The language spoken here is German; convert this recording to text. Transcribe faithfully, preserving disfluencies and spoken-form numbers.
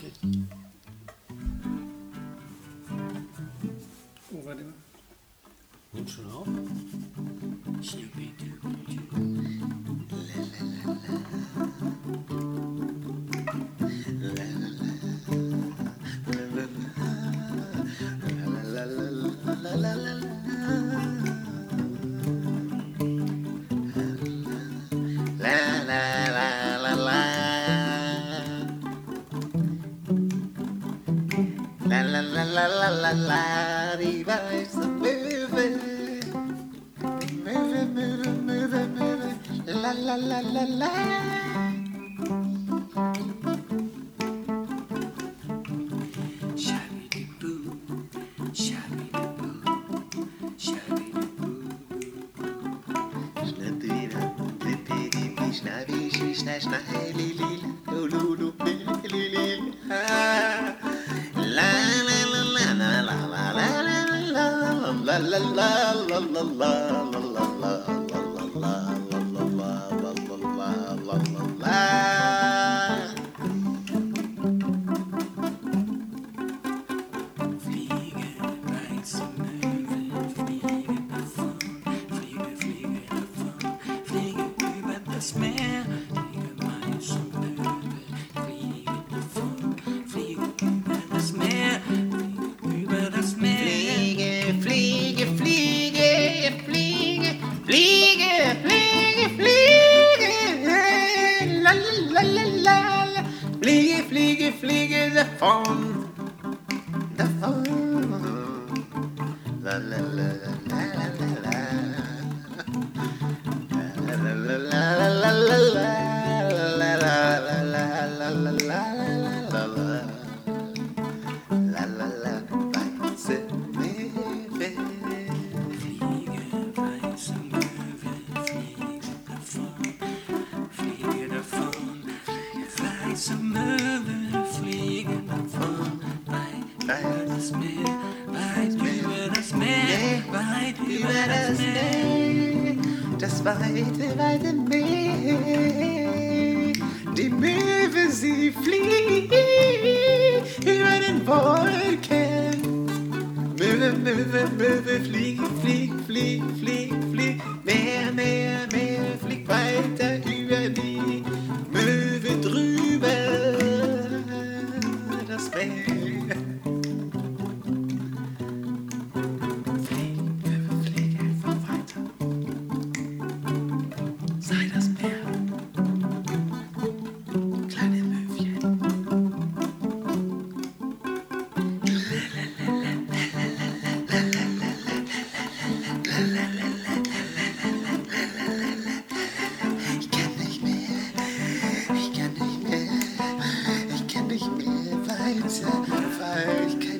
schlecht. Oh, warte mal. Nimmt schon auf? La la la la la la la, die weiße Möwe. Möwe, Möwe, Möwe, Möwe. La la la la la. Shabby-dee-boo, shabby-dee-boo, shabby-dee-boo. Schnappi, schnappi, schna, schna, li, li, lu, lu, lu, li, li, li, ha. La la la la la la la la la la la la la la la Fliege, weiße Möwe, fliege davon, fliege, fliege davon, fliege über das Meer, fliege, weiße Möwe, fliege davon, fliege über das Meer, fliege über das Meer. Fliege, fliege, fliege, fliege, fliege, fliege, la la la la la, fliege, fliege, fliege davon, davon, la la la la la la la, la la la la la la la, la la la la la la la la la. La la la, weiße Möwe. Fliege, weiße Möwe, fliege davon, fliege davon, weiße Möwe, fliege davon, weit über das Meer, weit über das Meer, weit über das Meer. Das weite, weite Meer. Die Möwe, sie fliegt über den Wolken. Möwe, Möwe, Möwe, flieg, flieg, flieg, flieg, flieg. Mehr, mehr, mehr, flieg weiter über die Möwe drüber. Das Meer. Flieg, Möwe, flieg einfach weiter. Sei das Meer. Kleine Möwchen. Ich kann nicht mehr, ich kann nicht mehr, ich kann nicht mehr weiter, weil ich kann